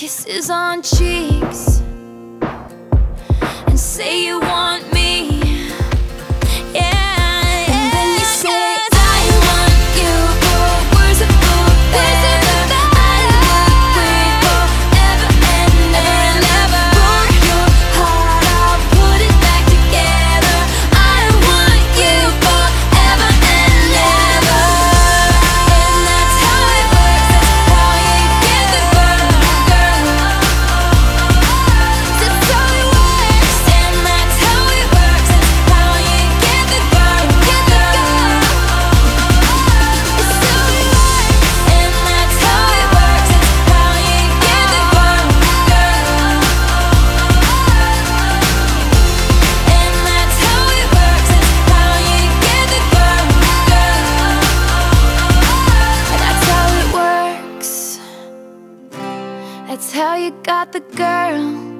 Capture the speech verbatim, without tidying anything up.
Kisses on cheeks, and say you want me. Yeah, and then you say I want you for words of forever. I would wait forever and ever. For your heart, I'll put it back together. I want you forever and ever. And that's how it works. That's how you get the girl, girl. That's how it works. And that's how it works. That's how you get the girl, get the girl. It's how it works. And that's how it works. That's how you get the girl, girl. And that's how it works. That's how you get the girl, girl. That's how it works. That's how you got the girl.